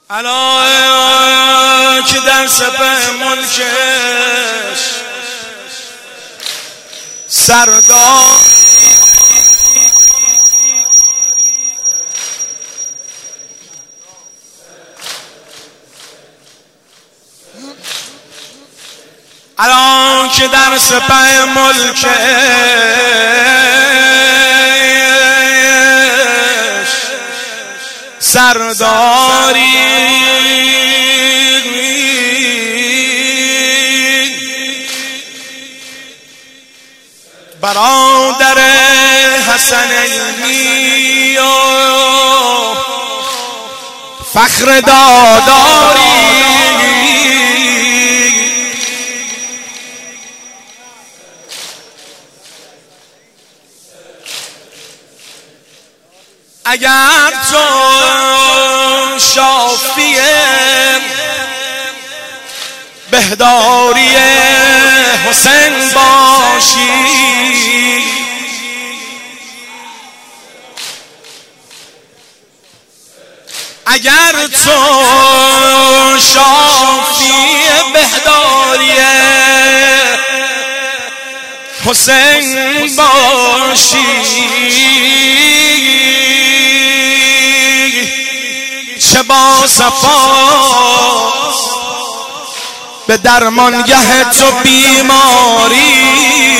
الان که در سپه ملکش سردار الان که در سپه ملکش سرداری برادر حسنینی و فخر داداری اگر تو شافی بهداری حسین باشی اگر تو شافی بهداری حسین باشی چه با صفا به درمانگه تو بیماری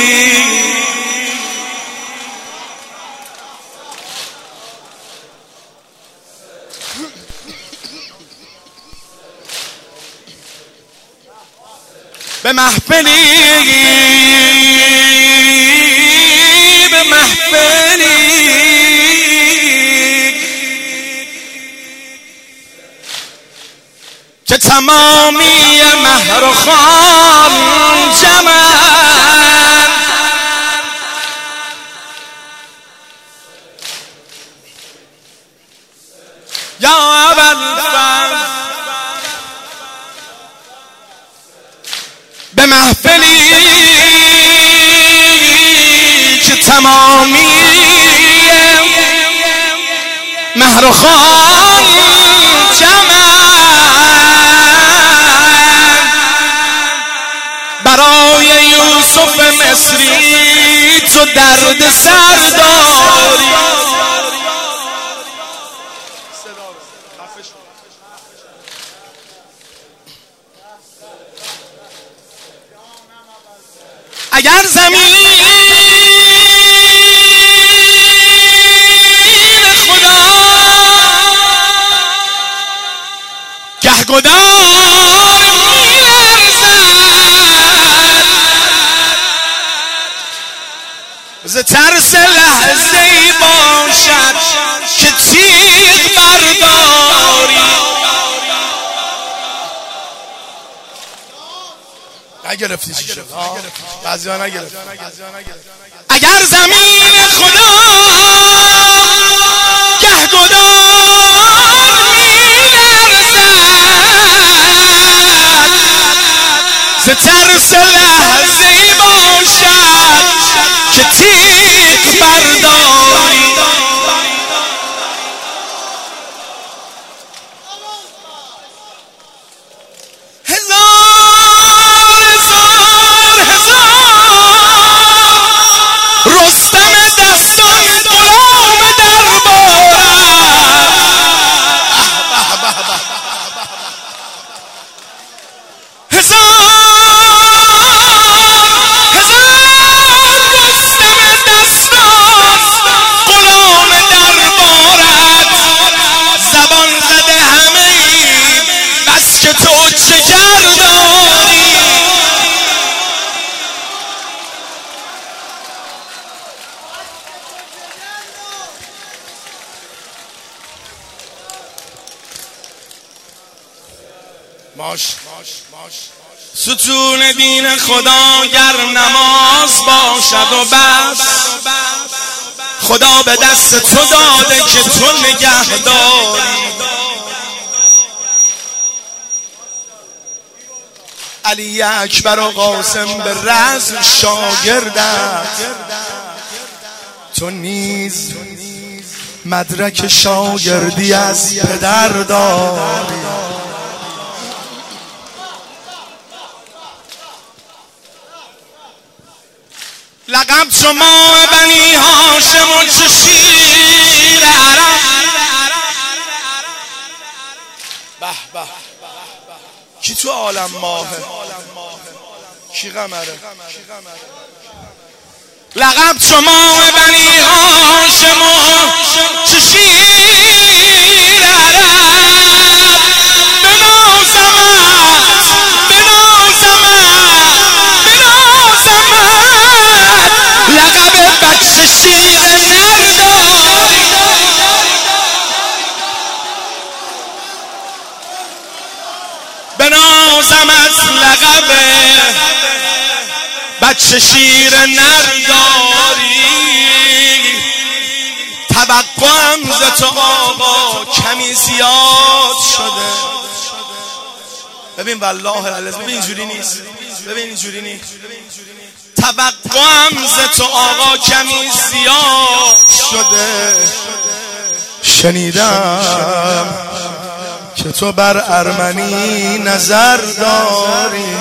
به محفلی که تمامی مهر و خان جمعن یا ابوالفضل به محفلی که تمامی مهر و خان برای یوسف مصری تو درد سر داری اگر زمین خدا گهگدار ز ترس لحظه ای باشد که تیغ برداری نگرفتی چی شد؟ بعضی ها نگرفت اگر زمین خدا گهگدار می‌لرزد ز ترس لحظه ای باشد که تیغ برداری هزار رستم دستان غلام دربارم که تو چه گردانی ستون دین خدا گر نماز باشد و بس خدا به دست تو داده که تو نگهداری علی اکبر و قاسم به رزم شاگردت تو نیز مدرک شاگردی از پدر داری لقب شما بنی هاشم و چه شیر عرب. به به کی تو عالم ماهه، کی قمره؟ لقب شما بنی هاشم و چه شیر عرب. لقب بچه شیر نرداری. بنازمت لقب بچه شیر نرداری. توقعم ز تو آقا کمی زیاد شده. ببین والله العظیم ببین اینجوری نیست، ببین اینجوری نیست. توقعم ز تو آقا کمی زیاد شده. شنیدم که تو بر ارمنی نظر داری.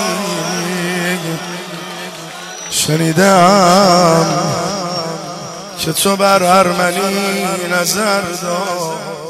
شنیدم که تو بر ارمنی نظر داری.